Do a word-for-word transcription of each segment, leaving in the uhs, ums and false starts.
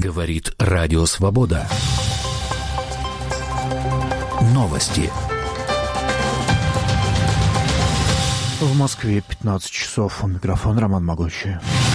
Говорит Радио Свобода. Новости. В Москве пятнадцать часов. У микрофона Роман Могучий.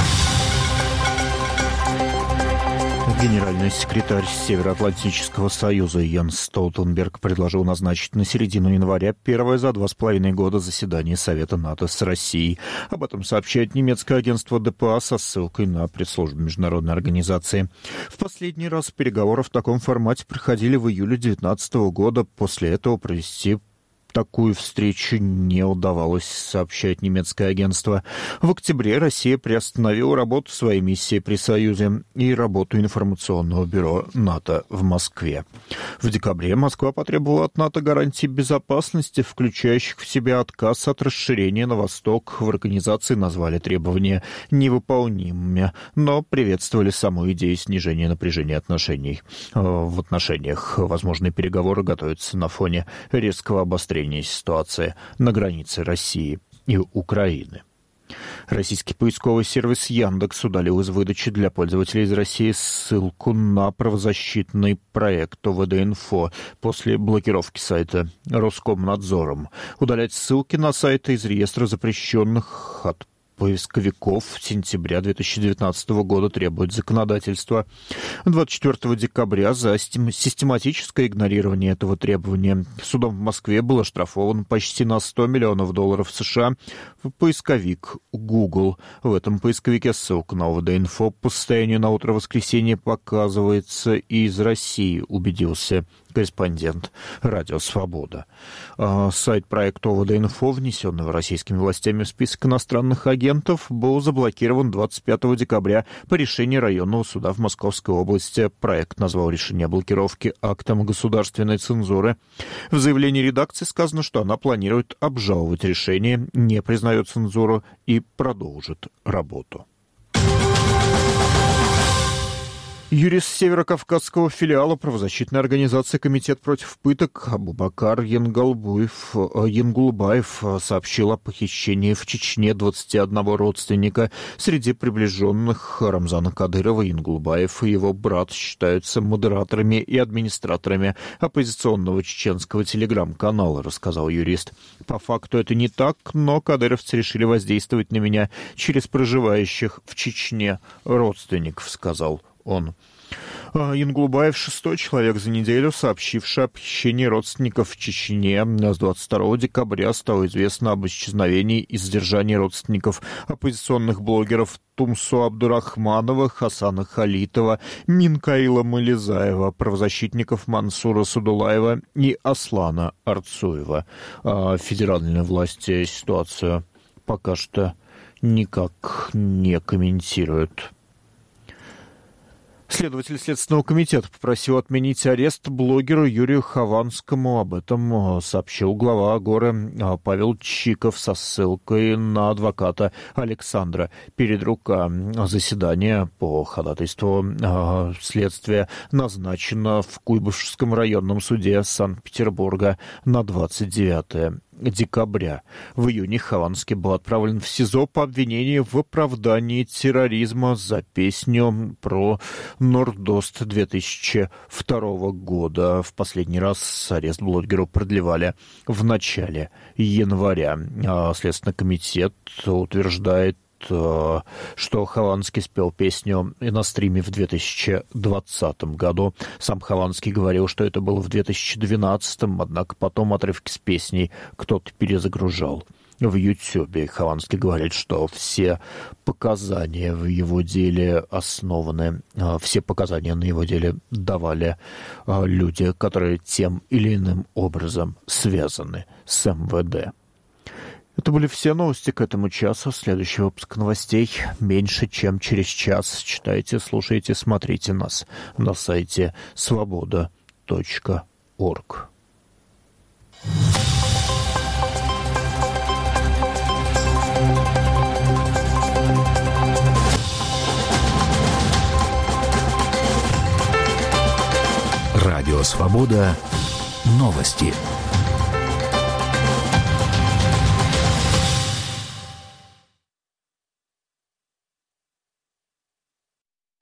Генеральный секретарь Североатлантического союза Йенс Столтенберг предложил назначить на середину января первое за два с половиной года заседание Совета НАТО с Россией. Об этом сообщает немецкое агентство ДПА со ссылкой на пресс-службу международной организации. В последний раз переговоры в таком формате проходили в июле две тысячи девятнадцатого года. После этого провести такую встречу не удавалось, сообщает немецкое агентство. В октябре Россия приостановила работу своей миссии при Союзе и работу информационного бюро НАТО в Москве. В декабре Москва потребовала от НАТО гарантий безопасности, включающих в себя отказ от расширения на восток. В организации назвали требования невыполнимыми, но приветствовали саму идею снижения напряжения отношений. В отношениях возможные переговоры готовятся на фоне резкого обострения ситуации на границе России и Украины. Российский поисковый сервис Яндекс удалил из выдачи для пользователей из России ссылку на правозащитный проект о вэ дэ инфо после блокировки сайта Роскомнадзором. Удалять ссылки на сайты из реестра запрещенных от поисковиков в сентябре две тысячи девятнадцатого года требует законодательство. двадцать четвёртого декабря за систематическое игнорирование этого требования судом в Москве был оштрафован почти на сто миллионов долларов США поисковик Google. В этом поисковике ссылка на о вэ дэ инфо по состоянию на утро воскресенья показывается из России, убедился корреспондент Радио Свобода. Сайт проекта о вэ дэ инфо, внесенного российскими властями в список иностранных агентов, был заблокирован двадцать пятого декабря по решению районного суда в Московской области. Проект назвал решение о блокировке актом государственной цензуры. В заявлении редакции сказано, что она планирует обжаловать решение, не признает цензуру и продолжит работу. Юрист северокавказского филиала правозащитной организации «Комитет против пыток» Абубакар Янгалбуев, Янгулбаев сообщил о похищении в Чечне двадцати одного родственника. Среди приближенных Рамзана Кадырова Янгулбаев и его брат считаются модераторами и администраторами оппозиционного чеченского телеграм-канала, рассказал юрист. По факту это не так, но кадыровцы решили воздействовать на меня через проживающих в Чечне родственников, сказал он. Янгулбаев — шестой человек за неделю, сообщивший о похищении родственников в Чечне. С двадцать второго декабря стало известно об исчезновении и задержании родственников оппозиционных блогеров Тумсо Абдурахманова, Хасана Халитова, Минкаила Мализаева, правозащитников Мансура Садулаева и Аслана Арцуева. Федеральные власти ситуацию пока что никак не комментируют. Следователь Следственного комитета попросил отменить арест блогеру Юрию Хованскому. Об этом сообщил глава Агоры Павел Чиков со ссылкой на адвоката Александра Передрука. Заседание по ходатайству следствия назначено в Куйбышевском районном суде Санкт-Петербурга на двадцать девятое декабря. В июне Хованский был отправлен в СИЗО по обвинению в оправдании терроризма за песню про Нордост две тысячи второго года. В последний раз арест блогеру продлевали в начале января. Следственный комитет утверждает, что Хованский спел песню на стриме в две тысячи двадцатом году. Сам Хованский говорил, что это было в две тысячи двенадцатом, однако потом отрывки с песней кто-то перезагружал в Ютьюбе. Хованский говорит, что все показания в его деле основаны, все показания на его деле давали люди, которые тем или иным образом связаны с эм вэ дэ. Это были все новости к этому часу. Следующий выпуск новостей меньше, чем через час. Читайте, слушайте, смотрите нас на сайте свобода точка орг. Радио «Свобода». Новости.